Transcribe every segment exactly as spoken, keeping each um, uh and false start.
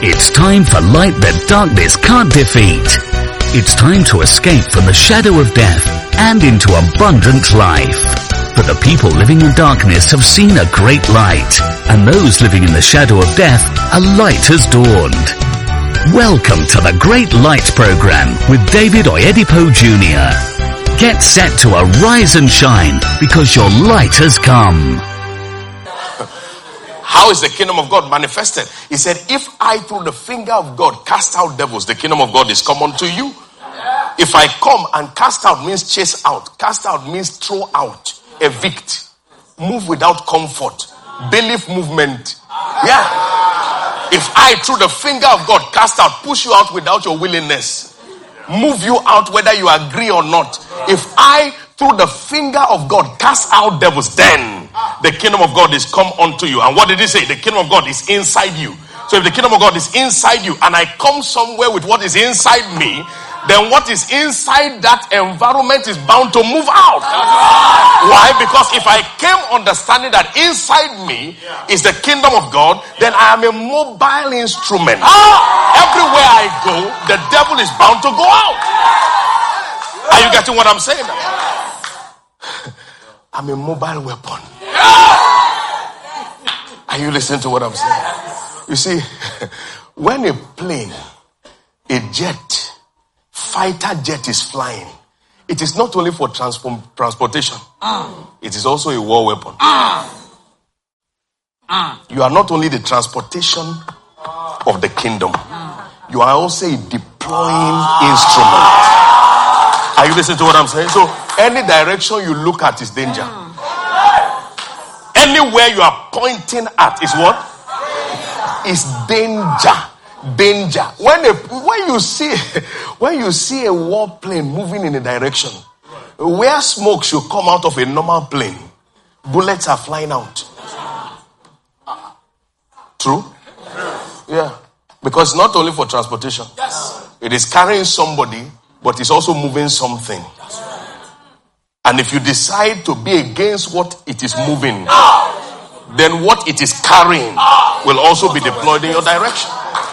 It's time for light that darkness can't defeat. It's time to escape from the shadow of death and into abundant life. For the people living in darkness have seen a great light, and those living in the shadow of death, a light has dawned. Welcome to the Great Light Program with David Oyedepo Junior Get set to arise and shine because your light has come. How is the kingdom of God manifested? He said, if I through the finger of God cast out devils, the kingdom of God is come unto you. If I come and cast out means chase out. Cast out means throw out, evict, move without comfort, belief movement. Yeah. If I through the finger of God cast out, push you out without your willingness, move you out whether you agree or not. If I through the finger of God cast out devils, then the kingdom of God is come unto you. And what did he say? The kingdom of God is inside you. So if the kingdom of God is inside you and I come somewhere with what is inside me, then what is inside that environment is bound to move out. Why? Because if I came understanding that inside me is the kingdom of God, then I am a mobile instrument. Everywhere I go, the devil is bound to go out. Are you getting what I'm saying? I'm a mobile weapon. Are you listening to what I'm saying? You see, when a plane, a jet, fighter jet is flying, it is not only for transform, transportation. Uh. It is also a war weapon. Uh. Uh. You are not only the transportation of the kingdom, uh. you are also a deploying uh. instrument. Are you listening to what I'm saying? So any direction you look at is danger. Uh. Anywhere you are pointing at is what? Is danger. Danger. When a, when you see when you see a war plane moving in a direction where smoke should come out of a normal plane, bullets are flying out. True? Yeah. Because it's not only for transportation. It is carrying somebody, but it's also moving something. And if you decide to be against what it is moving, then what it is carrying will also be deployed in your direction.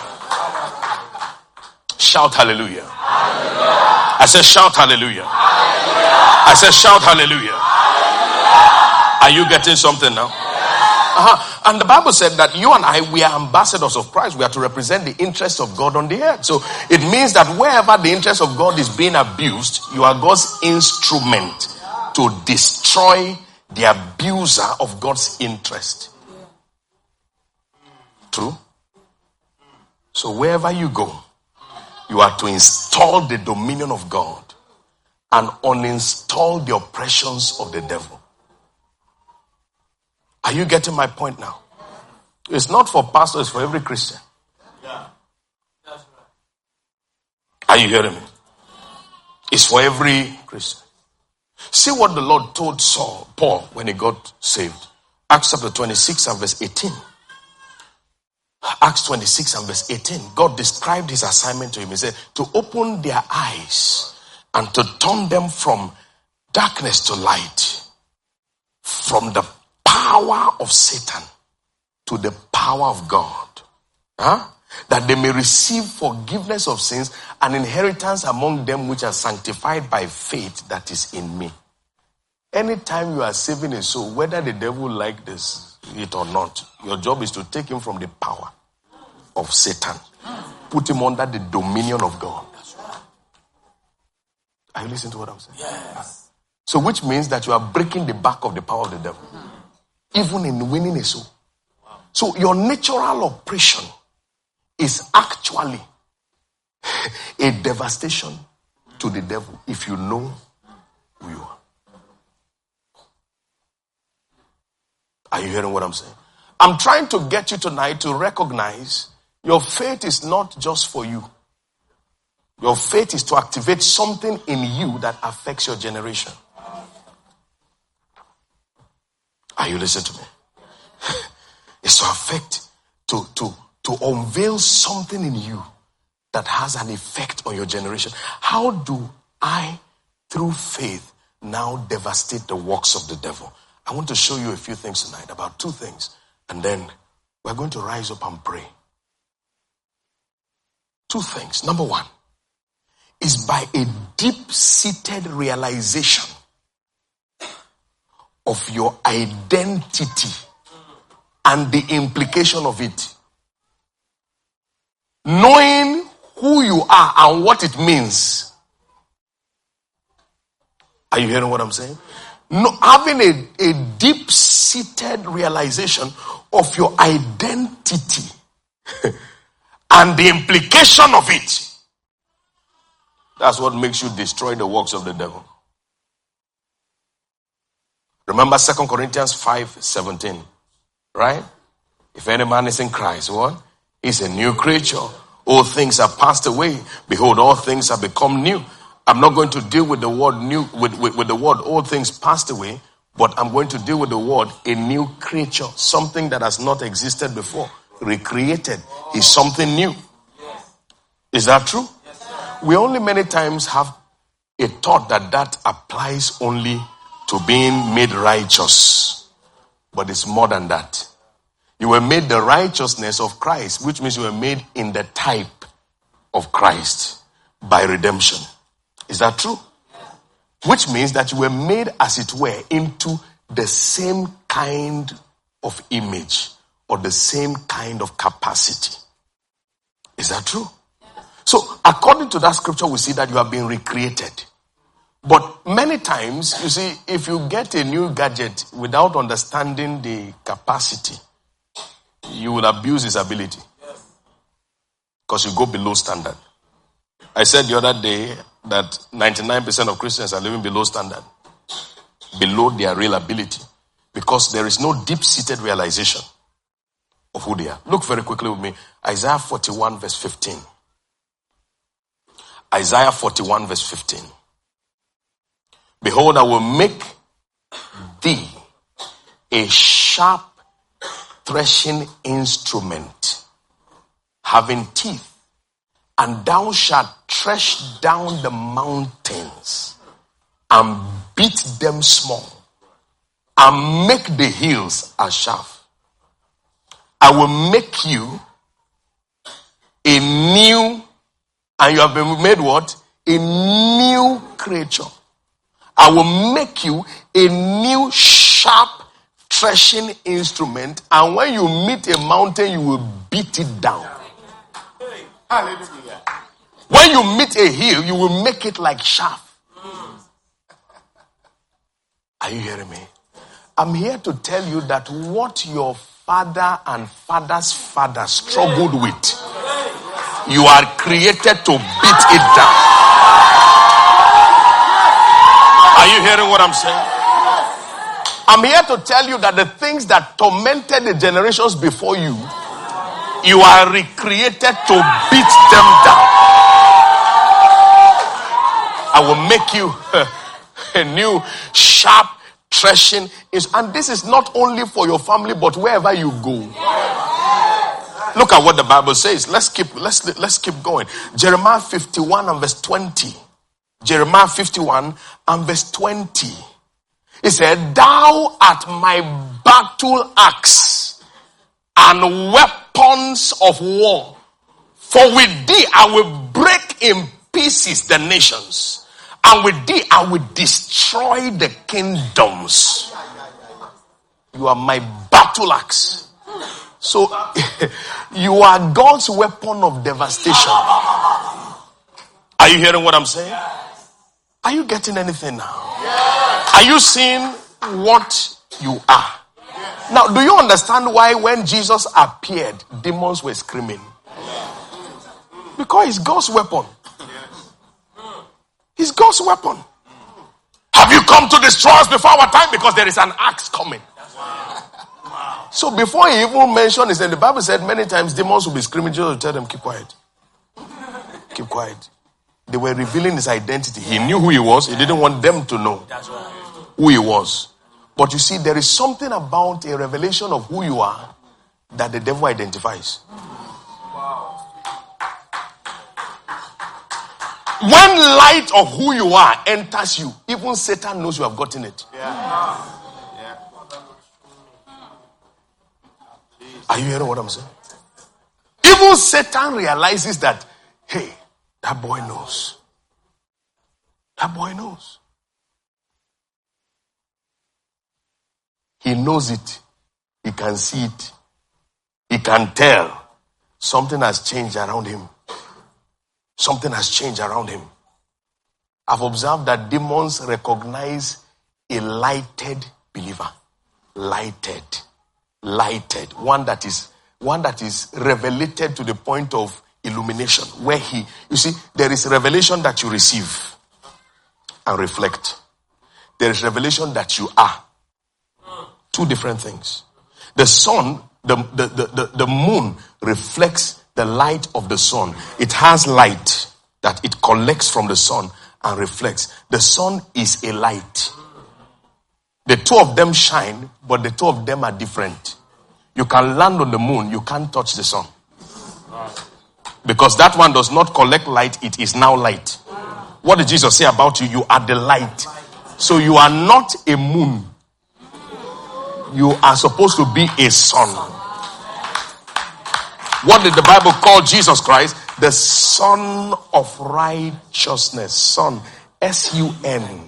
Shout hallelujah. Hallelujah. I said shout hallelujah. Hallelujah. I said shout hallelujah. Hallelujah. Are you getting something now? Uh-huh. And the Bible said that you and I, we are ambassadors of Christ. We are to represent the interests of God on the earth. So it means that wherever the interest of God is being abused, you are God's instrument to destroy the abuser of God's interest. True? So wherever you go, you are to install the dominion of God and uninstall the oppressions of the devil. Are you getting my point now? It's not for pastors, it's for every Christian. Yeah. That's right. Are you hearing me? It's for every Christian. See what the Lord told Saul, Paul, when he got saved. Acts chapter twenty-six and verse eighteen. Acts twenty-six and verse eighteen. God described his assignment to him. He said, to open their eyes and to turn them from darkness to light, from the power of Satan to the power of God. Huh? That they may receive forgiveness of sins and inheritance among them which are sanctified by faith that is in me. Anytime you are saving a soul, whether the devil like this, it or not, your job is to take him from the power of Satan. Put him under the dominion of God. Are you listening to what I'm saying? Yes. So which means that you are breaking the back of the power of the devil. Even in winning a soul. So your natural operation is actually a devastation to the devil if you know who you are. Are you hearing what I'm saying? I'm trying to get you tonight to recognize your faith is not just for you. Your faith is to activate something in you that affects your generation. Are you listening to me? It's to affect, to, to, to unveil something in you that has an effect on your generation. How do I, through faith, now devastate the works of the devil? I want to show you a few things tonight, about two things. And then we're going to rise up and pray. Two things. Number one is by a deep-seated realization of your identity and the implication of it. Knowing who you are and what it means. Are you hearing what I'm saying? No, having a, a deep-seated realization of your identity and the implication of it. That's what makes you destroy the works of the devil. Remember Second Corinthians five seventeen, right? If any man is in Christ, what? He's a new creature. All things are passed away. Behold, all things have become new. I'm not going to deal with the word new, with, with, with the word all things passed away, but I'm going to deal with the word a new creature. Something that has not existed before. Recreated is something new. Is that true? We only many times have a thought that that applies only to being made righteous. But it's more than that. You were made the righteousness of Christ, which means you were made in the type of Christ by redemption. Is that true? Which means that you were made, as it were, into the same kind of image or the same kind of capacity. Is that true? So, according to that scripture, we see that you have been recreated. But many times, you see, if you get a new gadget without understanding the capacity, you will abuse its ability. Because you go below standard. I said the other day that ninety-nine percent of Christians are living below standard. Below their real ability. Because there is no deep-seated realization of who they are. Look very quickly with me. Isaiah forty-one verse fifteen. Isaiah forty-one verse fifteen. Behold, I will make thee a sharp threshing instrument, having teeth, and thou shalt thresh down the mountains and beat them small, and make the hills a chaff. I will make you a new, and you have been made what? A new creature. I will make you a new sharp threshing instrument, and when you meet a mountain, you will beat it down. Hallelujah. When you meet a hill, you will make it like chaff. Are you hearing me? I'm here to tell you that what your father and father's father struggled with, you are created to beat it down. Are you hearing what I'm saying? I'm here to tell you that the things that tormented the generations before you, you are recreated to beat them down. I will make you a new sharp threshing. And this is not only for your family, but wherever you go. Look at what the Bible says. Let's keep let's let's keep going. Jeremiah fifty-one and verse twenty. Jeremiah fifty-one and verse twenty. He said, thou art my battle axe and weapons of war. For with thee I will break in pieces the nations, and with thee I will destroy the kingdoms. You are my battle axe. So, you are God's weapon of devastation. Are you hearing what I'm saying? Are you getting anything now? Are you seeing what you are? Now, do you understand why when Jesus appeared, demons were screaming? Because he's God's weapon. He's God's weapon. Have you come to destroy us before our time? Because there is an axe coming. So before he even mentioned it, the Bible said many times demons will be screaming. Jesus will tell them, keep quiet. Keep quiet. They were revealing his identity. He knew who he was. He didn't want them to know who he was. But you see, there is something about a revelation of who you are that the devil identifies. When light of who you are enters you, even Satan knows you have gotten it. Yeah. Yeah. Are you hearing what I'm saying? Even Satan realizes that Hey, that boy knows. That boy knows. He knows it. He can see it. He can tell. Something has changed around him. Something has changed around him. I've observed that demons recognize a lighted believer. Lighted. Lighted. One that is, one that is revelated to the point of illumination. Where he, you see, there is revelation that you receive and reflect. There is revelation that you are. Two different things. The sun, the, the, the, the, the moon reflects the light of the sun. It has light that it collects from the sun and reflects. The sun is a light. The two of them shine, but the two of them are different. You can land on the moon, you can't touch the sun. Because that one does not collect light, it is now light. What did Jesus say about you? You are the light. So you are not a moon. You are supposed to be a sun. What did the Bible call Jesus Christ? The Son of Righteousness. Son. S U N.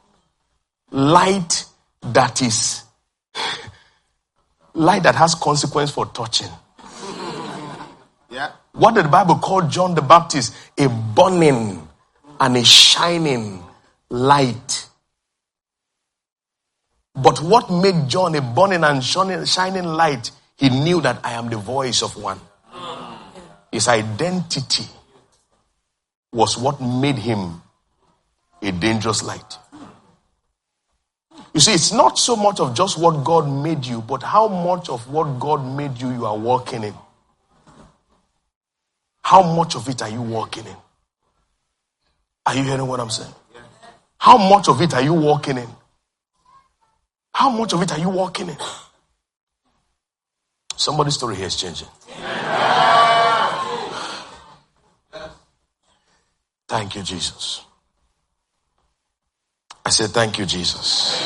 Light that is, light that has consequence for touching. Yeah. What did the Bible call John the Baptist? A burning and a shining light. But what made John a burning and shining light? He knew that I am the voice of one. His identity was what made him a dangerous light. You see, it's not so much of just what God made you, but how much of what God made you you are walking in. How much of it are you walking in? Are you hearing what I'm saying? How much of it are you walking in? How much of it are you walking in? Somebody's story here is changing. Thank you, Jesus. I said, thank you, Jesus.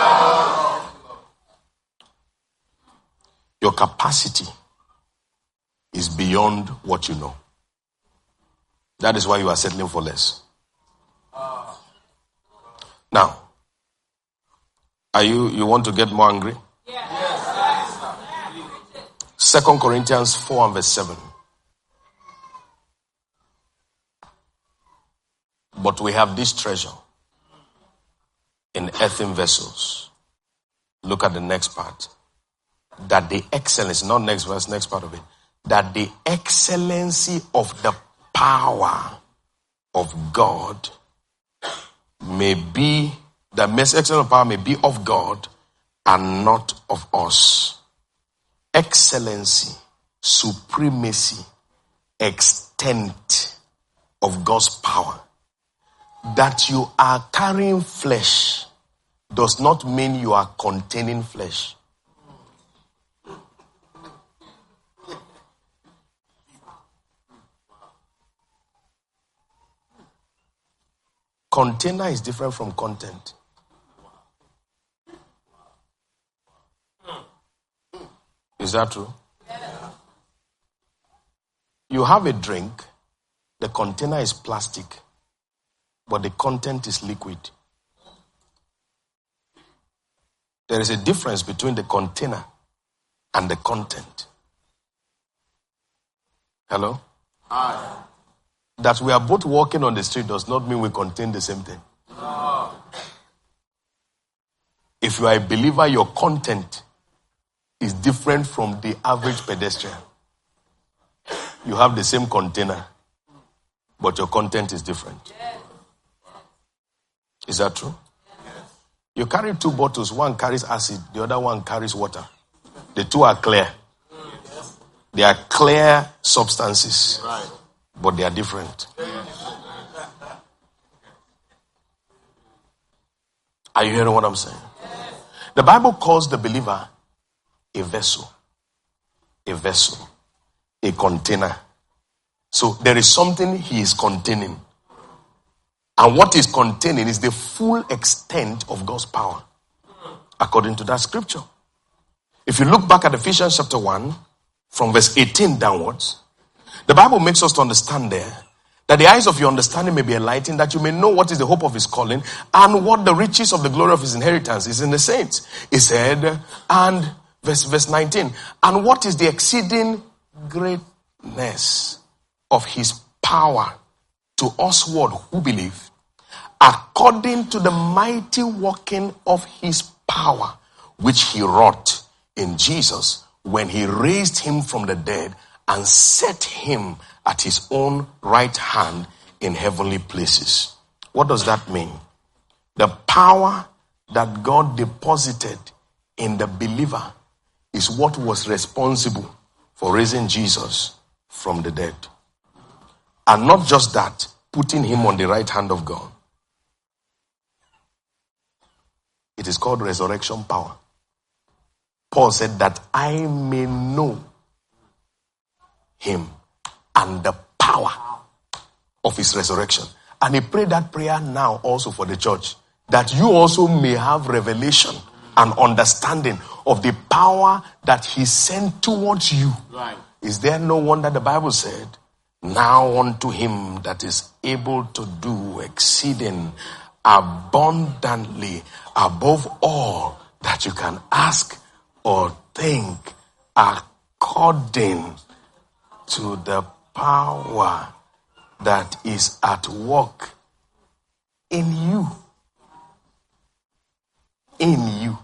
Your capacity is beyond what you know. That is why you are settling for less. Now, are you, you want to get more angry? Yes. Second Corinthians four and verse seven. But we have this treasure in earthen vessels. Look at the next part. That the excellence, not next verse, next part of it. That the excellency of the power of God may be, the most excellent power may be of God and not of us. Excellency, supremacy, extent of God's power. That you are carrying flesh does not mean you are containing flesh. Container is different from content. Is that true? You have a drink, the container is plastic, but the content is liquid. There is a difference between the container and the content. Hello? Hi. That we are both walking on the street does not mean we contain the same thing. No. If you are a believer, your content is different from the average pedestrian. You have the same container, but your content is different. Yes. Is that true? Yes. You carry two bottles, one carries acid, the other one carries water. The two are clear. Yes. They are clear substances. Right. But they are different. Are you hearing what I'm saying? Yes. The Bible calls the believer a vessel. A vessel. A container. So there is something he is containing. And what is containing is the full extent of God's power. According to that scripture. If you look back at Ephesians chapter one, from verse eighteen downwards, the Bible makes us to understand there that the eyes of your understanding may be enlightened, that you may know what is the hope of his calling and what the riches of the glory of his inheritance is in the saints. He said, and verse, verse nineteen, and what is the exceeding greatness of his power to usward who believe, according to the mighty working of his power, which he wrought in Jesus when he raised him from the dead and set him at his own right hand in heavenly places. What does that mean? The power that God deposited in the believer is what was responsible for raising Jesus from the dead. And not just that, putting him on the right hand of God. It is called resurrection power. Paul said that I may know him and the power of his resurrection. And he prayed that prayer now also for the church, that you also may have revelation and understanding of the power that he sent towards you. Right. Is there no wonder the Bible said, now unto him that is able to do exceeding abundantly above all that you can ask or think, according to the power that is at work in you. In you.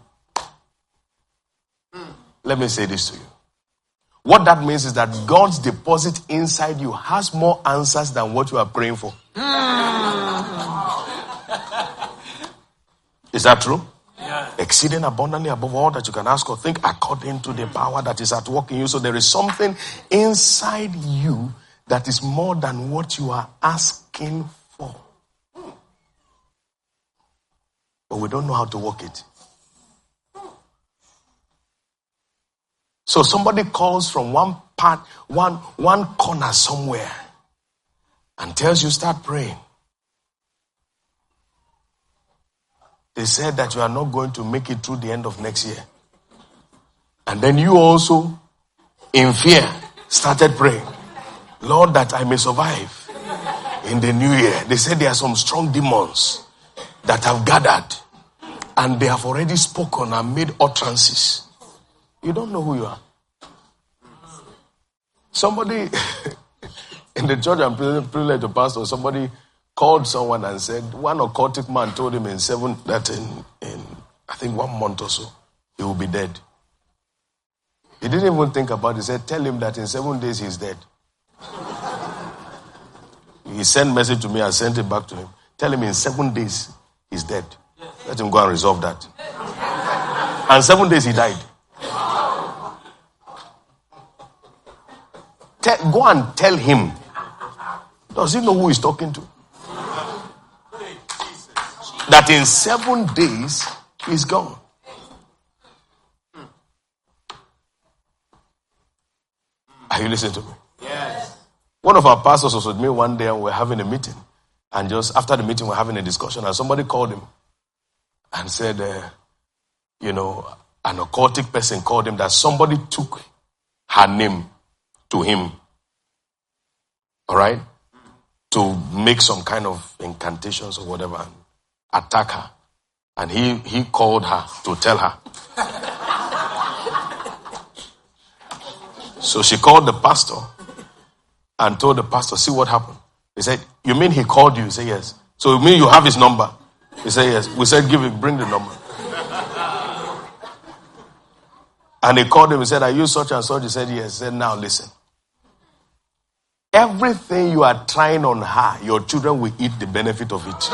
Let me say this to you. What that means is that God's deposit inside you has more answers than what you are praying for. Is that true? Yeah. Exceeding abundantly above all that you can ask or think, according to the power that is at work in you. So there is something inside you that is more than what you are asking for. But we don't know how to work it. So somebody calls from one part, one, one corner somewhere and tells you start praying. They said that you are not going to make it through the end of next year. And then you also, in fear, started praying, Lord, that I may survive in the new year. They said there are some strong demons that have gathered and they have already spoken and made utterances. You don't know who you are. Somebody in the church I'm privileged to pastor, somebody called someone and said, one occultic man told him in seven, that in, in, I think one month or so, he will be dead. He didn't even think about it. He said, tell him that in seven days he's dead. He sent message to me, I sent it back to him. Tell him in seven days he's dead. Let him go and resolve that. And seven days he died. Tell, go and tell him. Does he know who he's talking to? That in seven days he's gone. Are you listening to me? Yes. One of our pastors was with me one day and we were having a meeting. And just after the meeting we were having a discussion and somebody called him and said, uh, you know, an occultic person called him that somebody took her name to him. All right? To make some kind of incantations or whatever and attack her. And he, he called her to tell her. So she called the pastor and told the pastor, see what happened. He said, you mean he called you? He said, yes. So you mean you have his number? He said, yes. We said, give it, bring the number. And he called him and said, are you such and such? He said, yes. He said, now listen. Everything you are trying on her, your children will eat the benefit of it.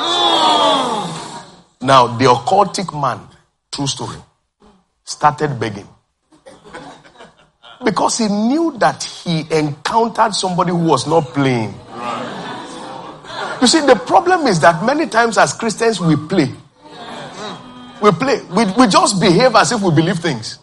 Now, the occultic man, true story, started begging. Because he knew that he encountered somebody who was not playing. You see, the problem is that many times as Christians we play. We play. We, we just behave as if we believe things.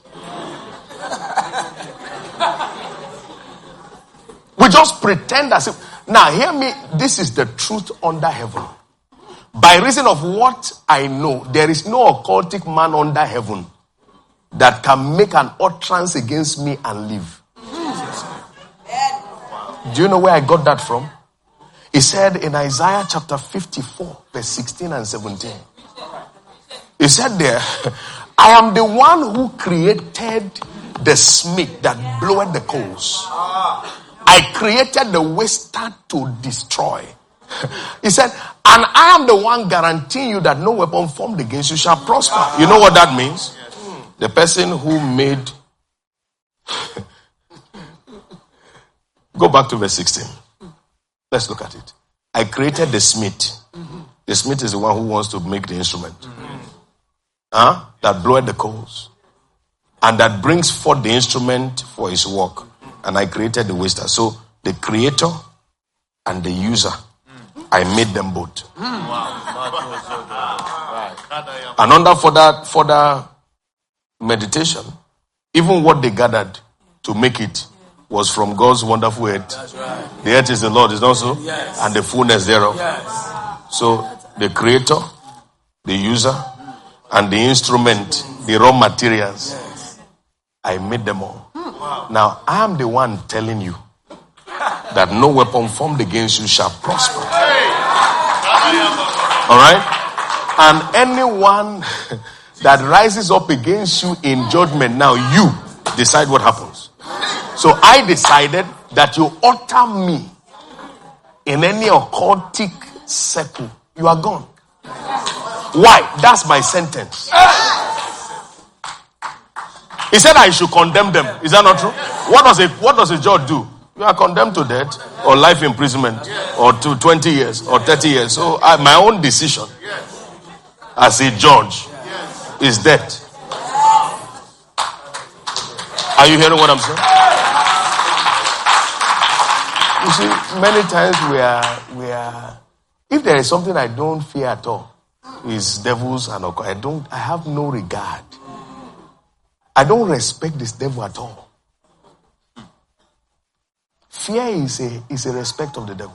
We just pretend as if. Now, hear me. This is the truth under heaven. By reason of what I know, there is no occultic man under heaven that can make an utterance against me and live. Do you know where I got that from? He said in Isaiah chapter fifty-four, verse sixteen and seventeen. He said there, I am the one who created the smith that bloweth the coals. I created the waster to destroy. He said, and I am the one guaranteeing you that no weapon formed against you shall prosper. You know what that means? The person who made... Go back to verse sixteen. Let's look at it. I created the smith. The smith is the one who wants to make the instrument. Huh? That bloweth the coals. And that brings forth the instrument for his work. And I created the waster. So the creator and the user, I made them both. And under further, further meditation, even what they gathered to make it was from God's wonderful earth. Right. The earth is the Lord, is not so? Yes. And the fullness thereof. Yes. So the creator, the user, and the instrument, the raw materials, yes. I made them all. Wow. Now I am the one telling you that no weapon formed against you shall prosper. Alright? And anyone that rises up against you in judgment, now you decide what happens. So I decided that you utter me in any occultic circle, you are gone. Why? That's my sentence. He said I should condemn them. Is that not true? What does a what does a judge do? You are condemned to death or life imprisonment or to twenty years or thirty years. So I, my own decision as a judge is death. Are you hearing what I'm saying? You see, many times we are, we are, if there is something I don't fear at all, is devils and I don't, I have no regard. I don't respect this devil at all. Fear is a, is a respect of the devil.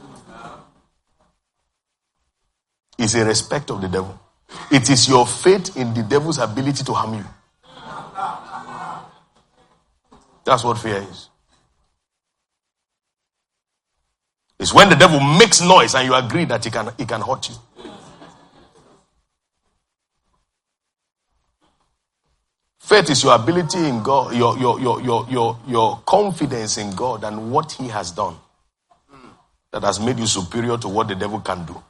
It's a respect of the devil. It is your faith in the devil's ability to harm you. That's what fear is. It's when the devil makes noise and you agree that he can, he can hurt you. Faith is your ability in God, your, your, your, your, your, your confidence in God and what he has done that has made you superior to what the devil can do.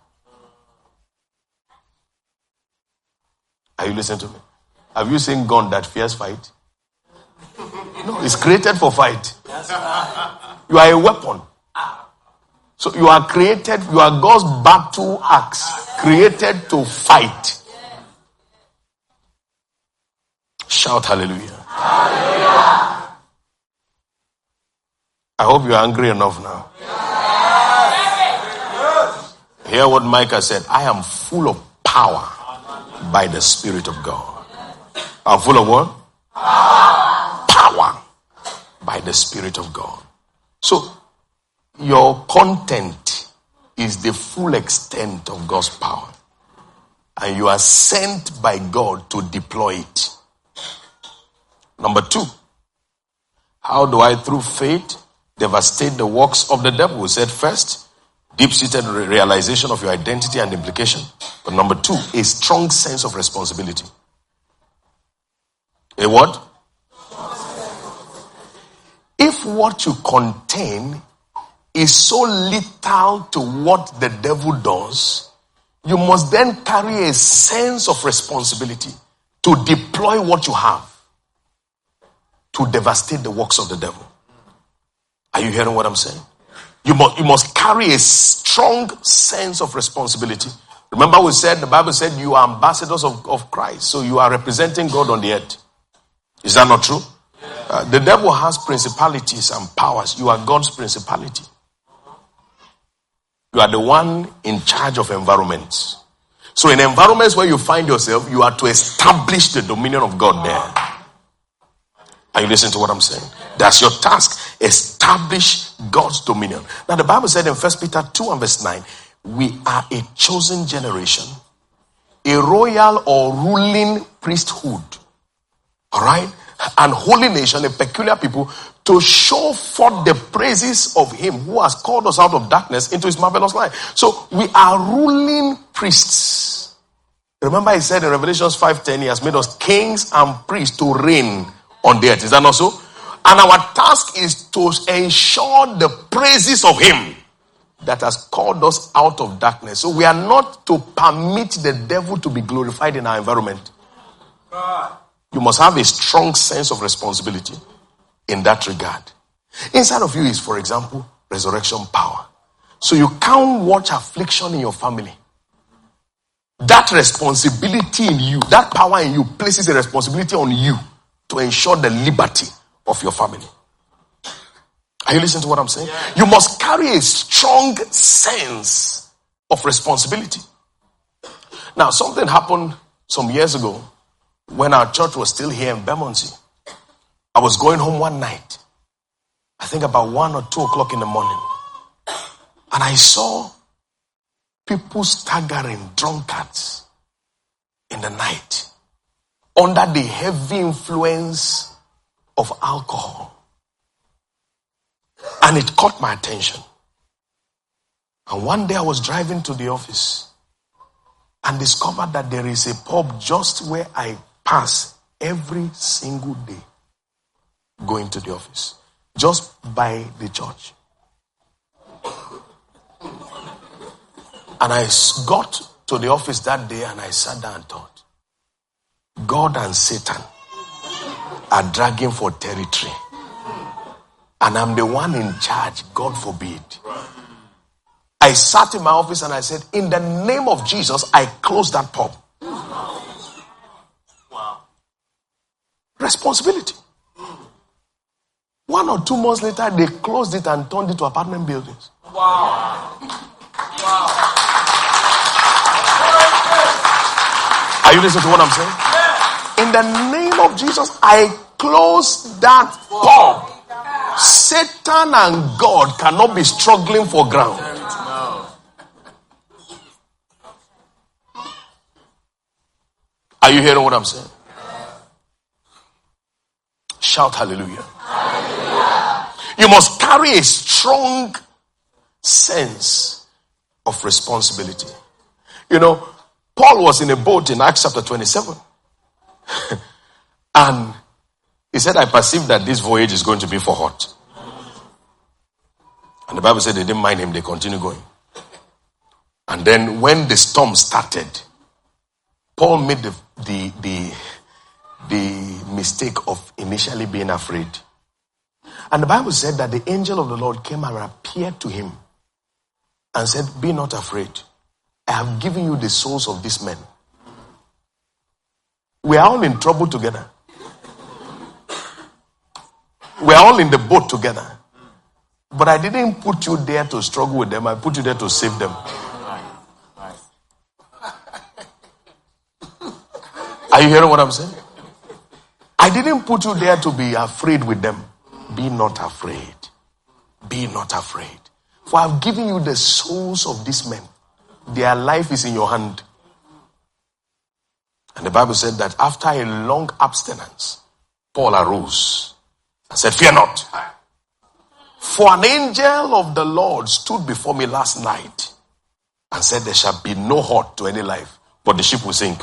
Are you listening to me? Have you seen gun that fears fight? No, it's created for fight. You are a weapon. So you are created, you are God's battle axe, created to fight. Shout hallelujah. Hallelujah. I hope you are angry enough now. Hear what Micah said. I am full of power by the Spirit of God. I'm full of what? Power by the Spirit of God. So your content is the full extent of God's power. And you are sent by God to deploy it. Number two, how do I, through faith, devastate the works of the devil? We said first, deep-seated realization of your identity and implication. But number two, a strong sense of responsibility. A what? If what you contain is so lethal to what the devil does, you must then carry a sense of responsibility to deploy what you have to devastate the works of the devil. Are you hearing what I'm saying? You must, you must carry a strong sense of responsibility. Remember we said, the Bible said you are ambassadors of, of Christ. So you are representing God on the earth. Is that not true? Uh, the devil has principalities and powers. You are God's principality. You are the one in charge of environments. So in environments where you find yourself, you are to establish the dominion of God there. Are you listening to what I'm saying? That's your task. Establish God's dominion. Now the Bible said in First Peter two and verse nine, we are a chosen generation, a royal or ruling priesthood. All right? And holy nation, a peculiar people, to show forth the praises of him who has called us out of darkness into his marvelous light. So we are ruling priests. Remember he said in Revelation five ten, he has made us kings and priests to reign on the earth. Is that not so? And our task is to ensure the praises of him that has called us out of darkness. So we are not to permit the devil to be glorified in our environment. You must have a strong sense of responsibility in that regard. Inside of you is, for example, resurrection power. So you can't watch affliction in your family. That responsibility in you, that power in you places a responsibility on you to ensure the liberty of your family. Are you listening to what I'm saying? Yeah. You must carry a strong sense of responsibility. Now, something happened some years ago when our church was still here in Bermondsey. I was going home one night, I think about one or two o'clock in the morning, and I saw people staggering, drunkards, in the night under the heavy influence of alcohol. And it caught my attention. And one day I was driving to the office and discovered that there is a pub just where I pass every single day going to the office, just by the church. And I got to the office that day and I sat down and thought, God and Satan are dragging for territory. And I'm the one in charge, God forbid. I sat in my office and I said, in the name of Jesus, I close that pub. Wow. Responsibility. One or two months later, they closed it and turned it to apartment buildings. Wow. Wow. Are you listening to what I'm saying? In the name of Jesus, I close that pub. Satan and God cannot be struggling for ground. Are you hearing what I'm saying? Shout hallelujah. Hallelujah. You must carry a strong sense of responsibility. You know, Paul was in a boat in Acts chapter twenty-seven. And he said, I perceive that this voyage is going to be for hot. And the Bible said they didn't mind him, they continued going. And then when the storm started, Paul made the, the, the, the mistake of initially being afraid. And the Bible said that the angel of the Lord came and appeared to him and said, be not afraid. I have given you the souls of these men. We are all in trouble together. We are all in the boat together. But I didn't put you there to struggle with them. I put you there to save them. Are you hearing what I'm saying? I didn't put you there to be afraid with them. Be not afraid. Be not afraid. For I've given you the souls of these men. Their life is in your hand. And the Bible said that after a long abstinence, Paul arose and said, fear not. For an angel of the Lord stood before me last night and said, there shall be no hurt to any life, but the ship will sink.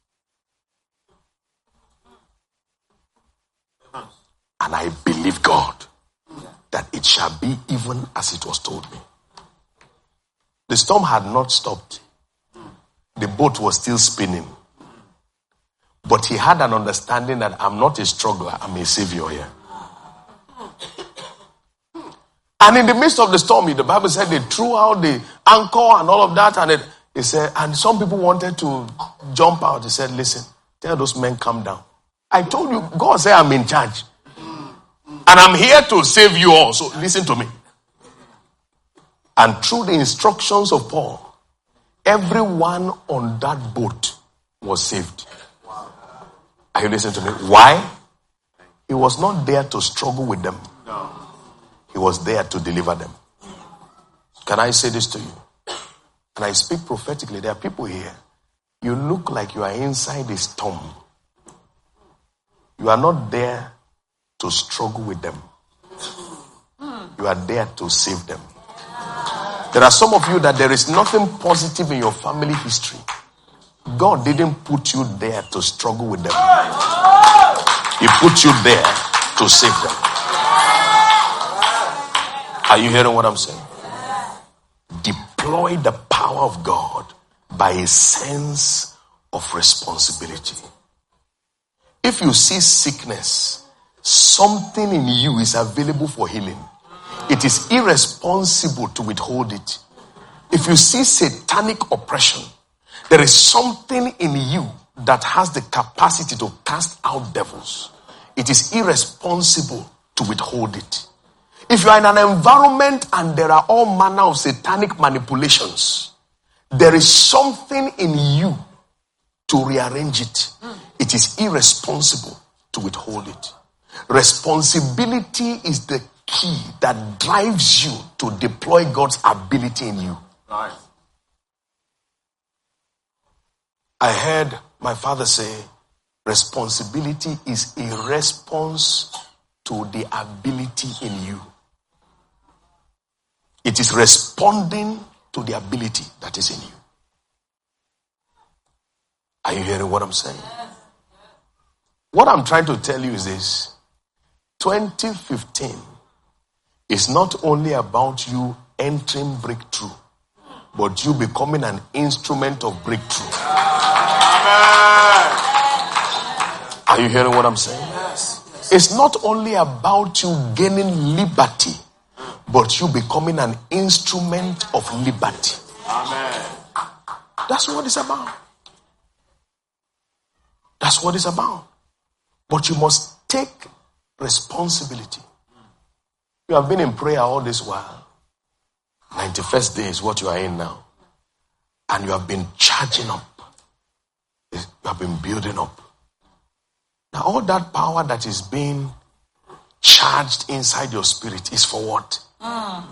And I believe God that it shall be even as it was told me. The storm had not stopped. The boat was still spinning. But he had an understanding that I'm not a struggler, I'm a savior here. And in the midst of the storm, the Bible said they threw out the anchor and all of that. And it, he said, and some people wanted to jump out. He said, listen, tell those men calm down. I told you, God said I'm in charge. And I'm here to save you all. So listen to me. And through the instructions of Paul, everyone on that boat was saved. Are you listening to me? Why? He was not there to struggle with them. He was there to deliver them. Can I say this to you? And I speak prophetically. There are people here. You look like you are inside a storm. You are not there to struggle with them. you are there to save them. There are some of you that there is nothing positive in your family history. God didn't put you there to struggle with them. He put you there to save them. Are you hearing what I'm saying? Deploy the power of God by a sense of responsibility. If you see sickness, something in you is available for healing. It is irresponsible to withhold it. If you see satanic oppression, there is something in you that has the capacity to cast out devils. It is irresponsible to withhold it. If you are in an environment and there are all manner of satanic manipulations, there is something in you to rearrange it. It is irresponsible to withhold it. Responsibility is the key that drives you to deploy God's ability in you. Right. I heard my father say, responsibility is a response to the ability in you. It is responding to the ability that is in you. Are you hearing what I'm saying? What I'm trying to tell you is this. twenty fifteen is not only about you entering breakthrough, but you becoming an instrument of breakthrough. Amen. Are you hearing what I'm saying? Yes. Yes. It's not only about you gaining liberty, but you becoming an instrument of liberty. Amen. That's what it's about. That's what it's about. But you must take responsibility. You have been in prayer all this while. ninety-first day is what you are in now. And you have been charging up. You have been building up. Now all that power that is being charged inside your spirit is for what? Mm.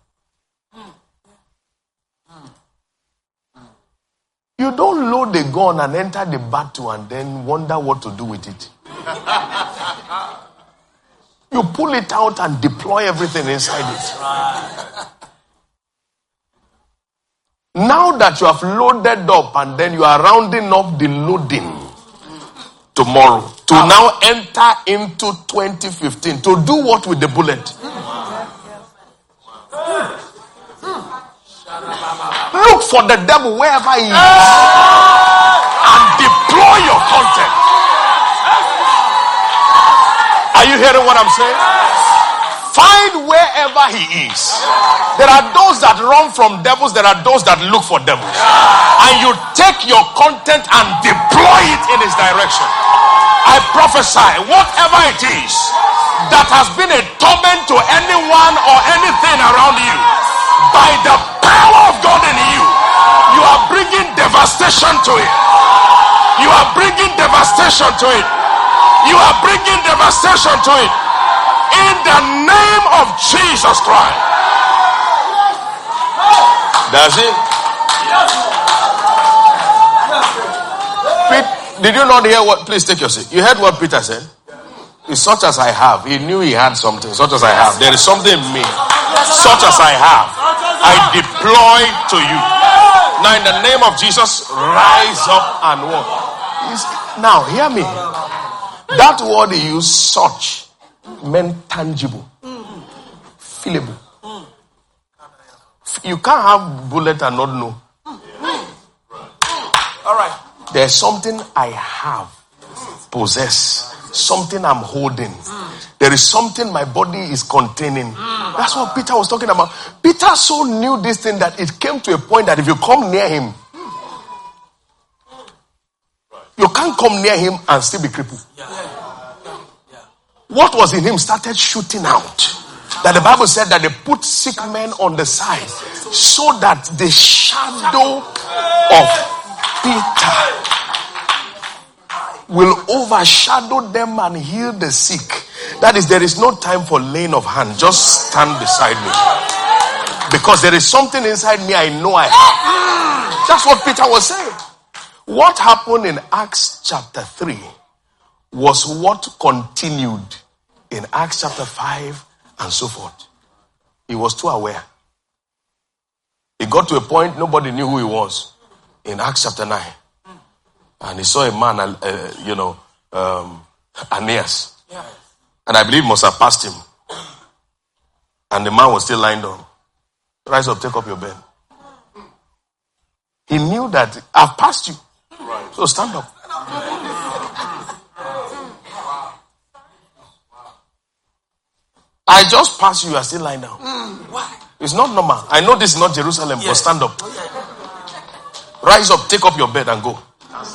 You don't load the gun and enter the battle and then wonder what to do with it. You pull it out and deploy everything inside it. Now that you have loaded up and then you are rounding up the loading tomorrow to now enter into twenty fifteen to do what with the bullet? Look for the devil wherever he is and deploy your content. Are you hearing what I'm saying? Find wherever he is. There are those that run from devils. There are those that look for devils. And you take your content and deploy it in his direction. I prophesy, whatever it is that has been a torment to anyone or anything around you, by the power of God in you, you are bringing devastation to it. You are bringing devastation to it. You are bringing devastation to it. In the name of Jesus Christ. That's it. Pete, did you not hear what? Please take your seat. You heard what Peter said? It's such as I have. He knew he had something. Such as I have. There is something in me. Such as I have, I deploy to you. Now in the name of Jesus, rise up and walk. Now hear me. That word he used, such, meant tangible, feelable. You can't have bullet and not know. All right. There's something I have, possess, something I'm holding. There is something my body is containing. That's what Peter was talking about. Peter so knew this thing that it came to a point that if you come near him, you can't come near him and still be crippled. What was in him started shooting out. That the Bible said that they put sick men on the side so that the shadow of Peter will overshadow them and heal the sick. That is, there is no time for laying of hand. Just stand beside me. Because there is something inside me I know I have. That's what Peter was saying. What happened in Acts chapter three was what continued in Acts chapter five and so forth. He was too aware. He got to a point nobody knew who he was. In Acts chapter nine. And he saw a man, uh, you know, um, Aeneas. And I believe must have passed him. And the man was still lying down. Rise up, take up your bed. He knew that I've passed you. So stand up. I just passed you, you are still lying down. It's not normal. I know this is not Jerusalem, but stand up. Rise up, take up your bed and go.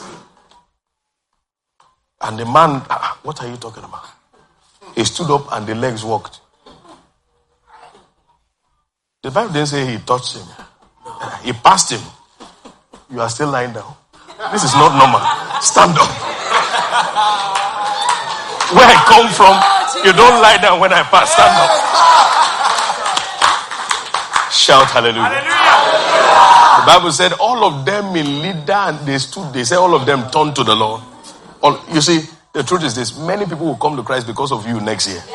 And the man, ah, what are you talking about? He stood up and the legs walked. The Bible didn't say he touched him. He passed him. You are still lying down. This is not normal. Stand up. Where I come from, you don't lie down when I pass. Stand up. Shout hallelujah. Hallelujah. The Bible said all of them in Lydda, and they stood, they said all of them turned to the Lord. All, you see, the truth is this, many people will come to Christ because of you next year.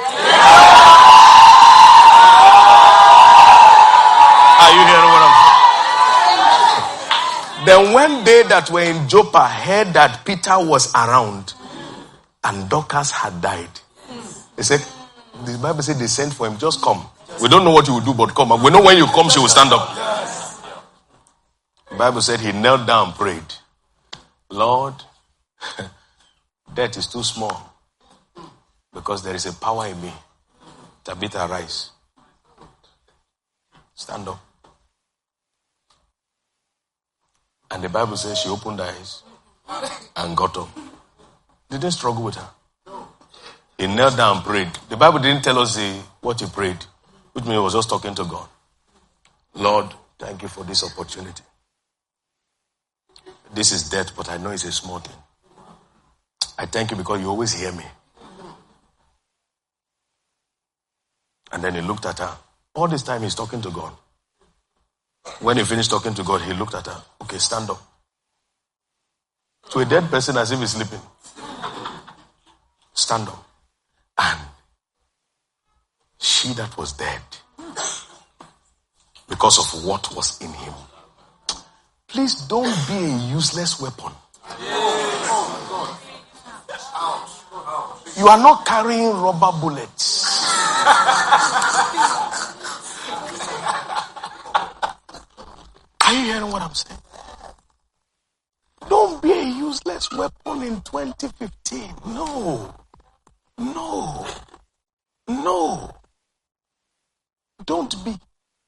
Are you hearing what I'm saying? Then when they that were in Joppa heard that Peter was around and Dorcas had died, they said, the Bible said they sent for him, just come. We don't know what you will do, but come. We know when you come, she will stand up. The Bible said he knelt down and prayed. Lord, death is too small because there is a power in me. Tabitha, rise. Stand up. And the Bible says she opened her eyes and got up. Didn't struggle with her. He knelt down and prayed. The Bible didn't tell us the, what he prayed, which means he was just talking to God. Lord, thank you for this opportunity. This is death, but I know it's a small thing. I thank you because you always hear me. And then he looked at her. All this time he's talking to God. When he finished talking to God, he looked at her. Okay, stand up. To a dead person as if he's sleeping. Stand up. And she that was dead, because of what was in him. Please don't be a useless weapon. You are not carrying rubber bullets. Are you hearing what I'm saying? Don't be a useless weapon in twenty fifteen. No. No. No. Don't be.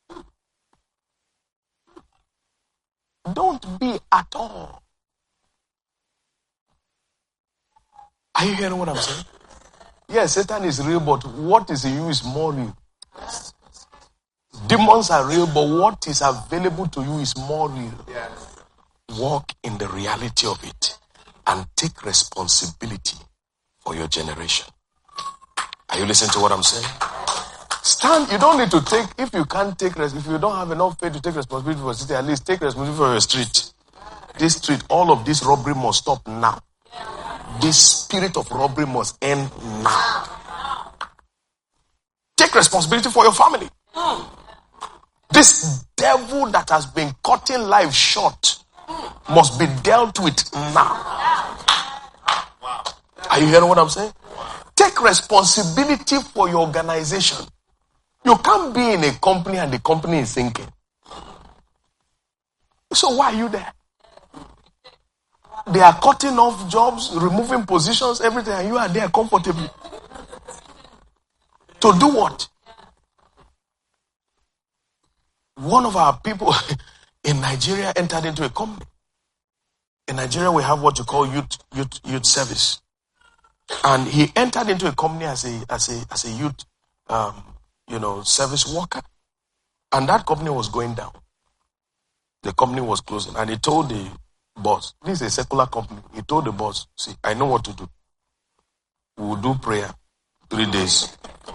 Don't be at all. Are you hearing what I'm saying? Yes, Satan is real, but what is in you is more real. Demons are real, but what is available to you is more real. Yes. Walk in the reality of it and take responsibility for your generation. Are you listening to what I'm saying? Stand. You don't need to take, if you can't take, if you don't have enough faith to take responsibility for the city, at least take responsibility for your street. This street, all of this robbery must stop now. This spirit of robbery must end now. Take responsibility for your family. This devil that has been cutting life short must be dealt with now. Are you hearing what I'm saying? Take responsibility for your organization. You can't be in a company and the company is sinking. So why are you there? They are cutting off jobs, removing positions, everything, and you are there comfortably. To do what? One of our people in Nigeria entered into a company. In Nigeria, we have what you call youth youth youth service, and he entered into a company as a as a as a youth, um, you know, service worker, and that company was going down. The company was closing, and he told the boss, "This is a secular company." He told the boss, "See, I know what to do. We will do prayer three days."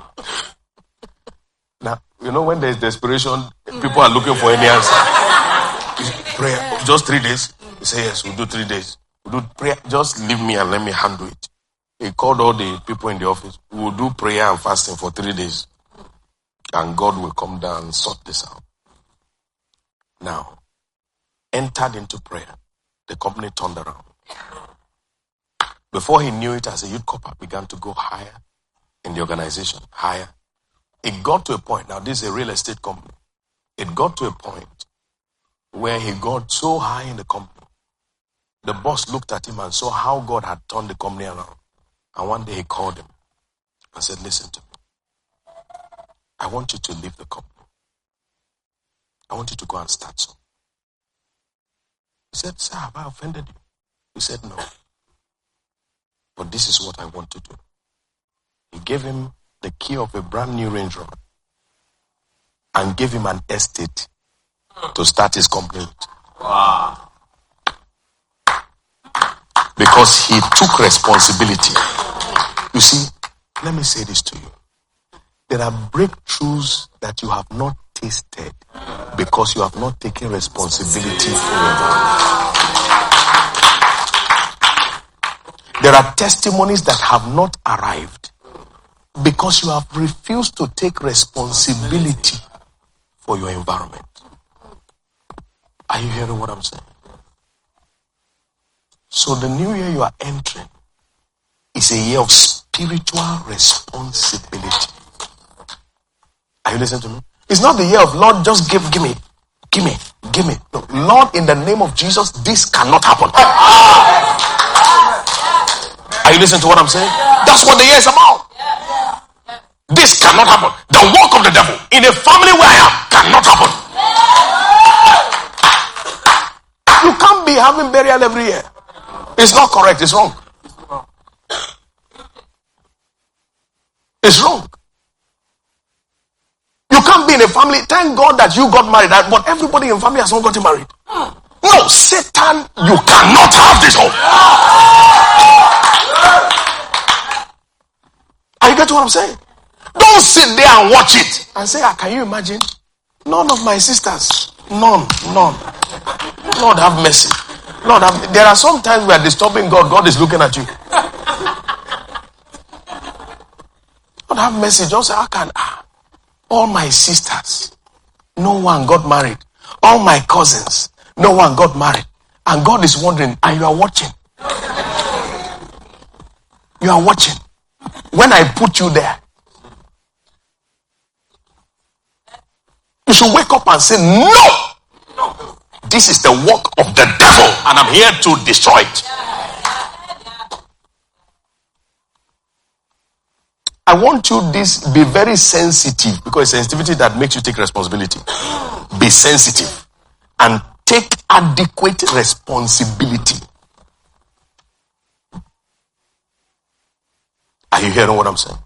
Now, you know, when there's desperation, people are looking for any answer. Prayer, just three days. He said, "Yes, we'll do three days. We'll do prayer. Just leave me and let me handle it." He called all the people in the office. We will do prayer and fasting for three days. And God will come down and sort this out. Now, entered into prayer. The company turned around. Before he knew it, as a youth corper began to go higher in the organization, higher. It got to a point, now this is a real estate company. It got to a point where he got so high in the company. The boss looked at him and saw how God had turned the company around. And one day he called him and said, listen to me. I want you to leave the company. I want you to go and start some. He said, sir, have I offended you? He said, no. But this is what I want to do. He gave him the key of a brand new Range Rover and gave him an estate to start his company with. Wow. Because he took responsibility. You see, let me say this to you. There are breakthroughs that you have not tasted because you have not taken responsibility for your life. There are testimonies that have not arrived because you have refused to take responsibility for your environment. Are you hearing what I'm saying? So the new year you are entering is a year of spiritual responsibility. Are you listening to me? It's not the year of Lord, just give, give me, give me, give me. No, Lord, in the name of Jesus, this cannot happen. Are you listening to what I'm saying? That's what the year is about. This cannot happen. The work of the devil in a family where I am cannot happen. You can't be having burial every year. It's not correct. It's wrong. It's wrong. You can't be in a family. Thank God that you got married, but everybody in family has not gotten married. No, Satan, you cannot have this home. Are you getting what I'm saying? Don't sit there and watch it and say, ah, can you imagine? None of my sisters. None. None. Lord have mercy. Lord have, there are some times we are disturbing God. God is looking at you. Lord have mercy. Just say, how can ah, all my sisters, no one got married. All my cousins, no one got married. And God is wondering, and you are watching. You are watching. When I put you there, you should wake up and say, no! This is the work of the devil, and I'm here to destroy it. I want you this be very sensitive, because it's sensitivity that makes you take responsibility. Be sensitive and take adequate responsibility. Are you hearing what I'm saying?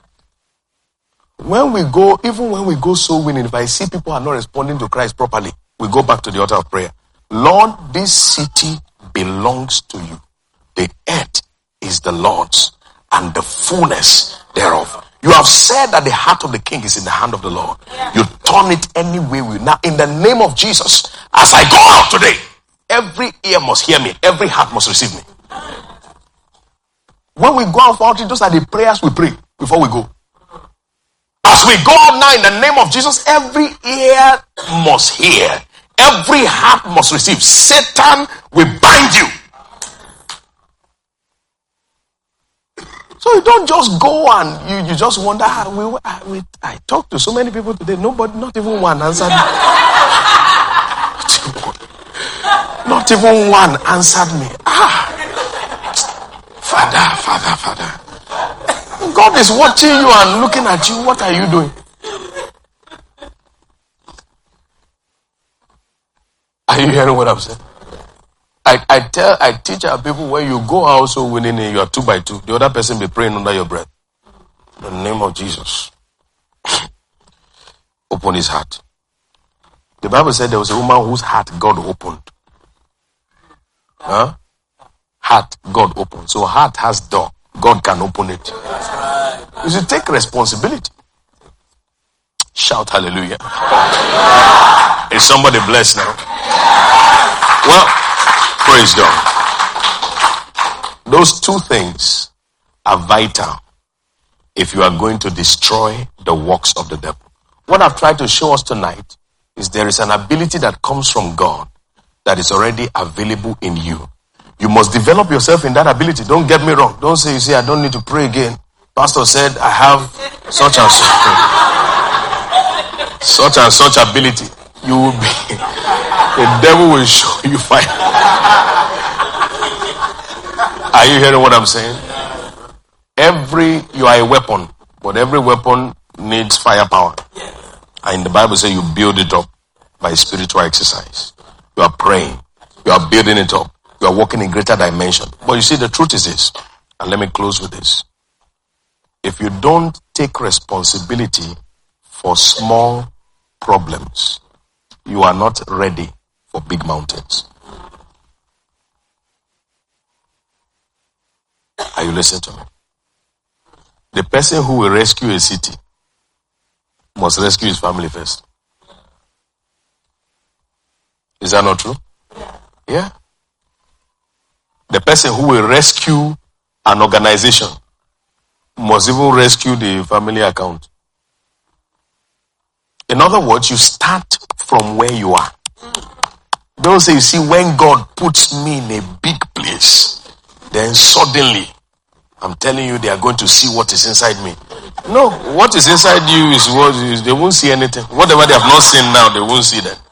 When we go, even when we go soul winning, if I see people are not responding to Christ properly, we go back to the altar of prayer. Lord, this city belongs to you. The earth is the Lord's and the fullness thereof. You have said that the heart of the king is in the hand of the Lord. You turn it any way we. Now, in the name of Jesus, as I go out today, every ear must hear me. Every heart must receive me. When we go out for outreach, those are the prayers we pray before we go. As we go out now in the name of Jesus, every ear must hear. Every heart must receive. Satan will bind you. So you don't just go and you, you just wonder. Ah, we, I, we, I talked to so many people today. Nobody, not even one answered me. Not even one answered me. Ah, Father, Father, Father. God is watching you and looking at you. What are you doing? Are you hearing what I'm saying? I, I tell, I teach our people, when you go out so winning, you are two by two. The other person be praying under your breath. In the name of Jesus. Open his heart. The Bible said there was a woman whose heart God opened. Huh? Heart, God opened. So heart has door. God can open it. You should take responsibility. Shout hallelujah. Is somebody blessed now? Well, praise God. Those two things are vital if you are going to destroy the works of the devil. What I've tried to show us tonight is there is an ability that comes from God that is already available in you. You must develop yourself in that ability. Don't get me wrong. Don't say, you say, I don't need to pray again. Pastor said, I have such and such, such and such ability. You will be, the devil will show you fire. Are you hearing what I'm saying? Every, you are a weapon, but every weapon needs firepower. And the Bible says you build it up by spiritual exercise. You are praying. You are building it up. You are walking in greater dimension. But you see, the truth is this, and let me close with this. If you don't take responsibility for small problems, you are not ready for big mountains. Are you listening to me? The person who will rescue a city must rescue his family first. Is that not true? Yeah. The person who will rescue an organization must even rescue the family account. In other words, you start from where you are. Don't say, you see, when God puts me in a big place, then suddenly, I'm telling you, they are going to see what is inside me. No, what is inside you is what is, they won't see anything. Whatever they have not seen now, they won't see that.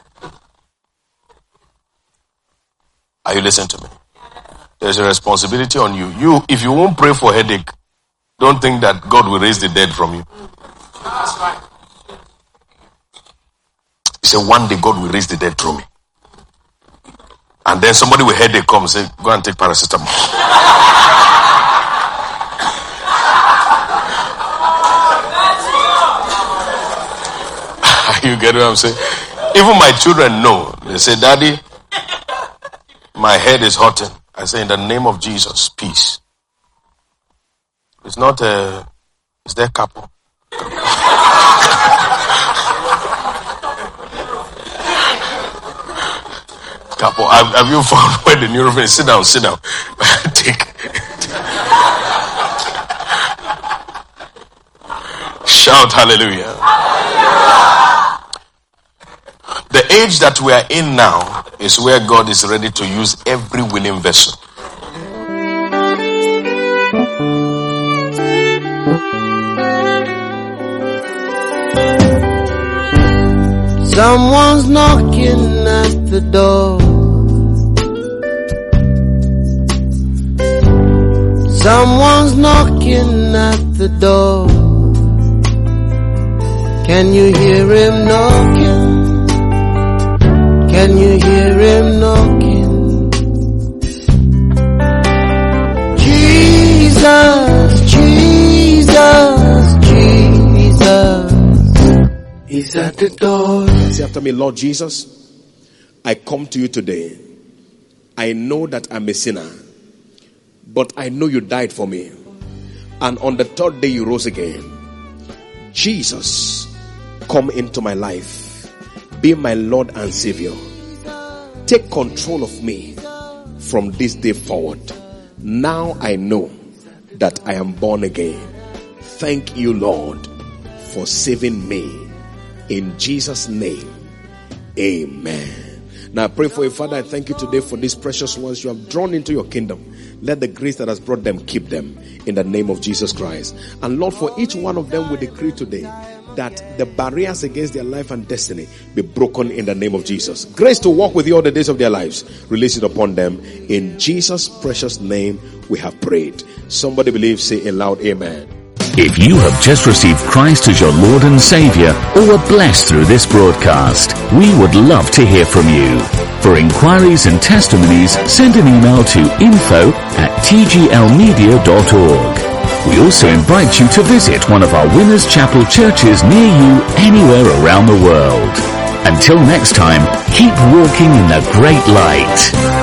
Are you listening to me? There's a responsibility on you. You, if you won't pray for headache, don't think that God will raise the dead from you. That's right. He said, one day God will raise the dead through me. And then somebody with headache come and say, go and take paracetamol. You get what I'm saying? Even my children know. They say, Daddy, my head is hurting. I say, in the name of Jesus, peace. It's not a, it's their couple. Couple, have, have you found where the neurophone is? Sit down, sit down. Take. Shout hallelujah. The age that we are in now is where God is ready to use every willing vessel. Someone's knocking at the door. Someone's knocking at the door. Can you hear him knocking? Can you hear him knocking? Jesus, Jesus, Jesus is at the door. Say after me, Lord Jesus, I come to you today. I know that I'm a sinner, but I know you died for me. And on the third day you rose again. Jesus, come into my life. Be my Lord and Savior. Take control of me from this day forward. Now I know that I am born again. Thank you, Lord, for saving me. In Jesus' name, amen. Now I pray for you, Father. I thank you today for these precious ones you have drawn into your kingdom. Let the grace that has brought them keep them in the name of Jesus Christ. And Lord, for each one of them we decree today that the barriers against their life and destiny be broken in the name of Jesus. Grace to walk with you all the days of their lives. Release it upon them. In Jesus' precious name we have prayed. Somebody believe, say aloud, amen. If you have just received Christ as your Lord and Savior or were blessed through this broadcast, we would love to hear from you. For inquiries and testimonies, send an email to info at t g l media dot org. We also invite you to visit one of our Winners Chapel churches near you anywhere around the world. Until next time, keep walking in the great light.